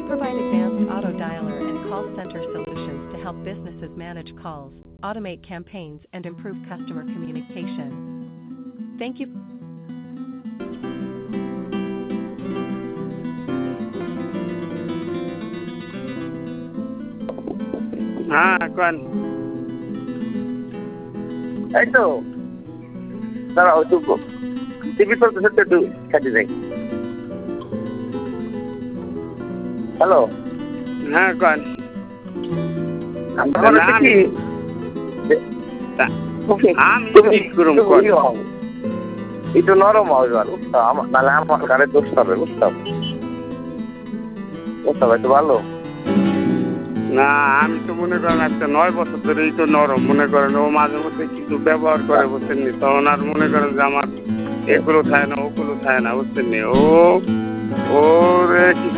provide advanced auto dialer and call center solutions to help businesses manage calls, automate campaigns, and improve customer communication. Thank you. কোন এই তো দাঁড়াও একটু TV চলতেছে তো একটু কাটি যাই। হ্যালো, কোন আমি কি করুম কোন একটু নরম হবে বুঝতাম, নাহলে আমার ঘরে দোষ হবে বুঝতাম একটু ভালো না। আমি তো মনে করেন আজকে 9 বছর ধরে এই তো নরম মনে করেন, ও মাঝে মধ্যে কিছু ব্যবহার করে বুঝছেন নি, তখন আর মনে করেন যে আমার এগুলো থাকে না ওগুলো থাকে না বুঝছেন নি, ওরে কিছু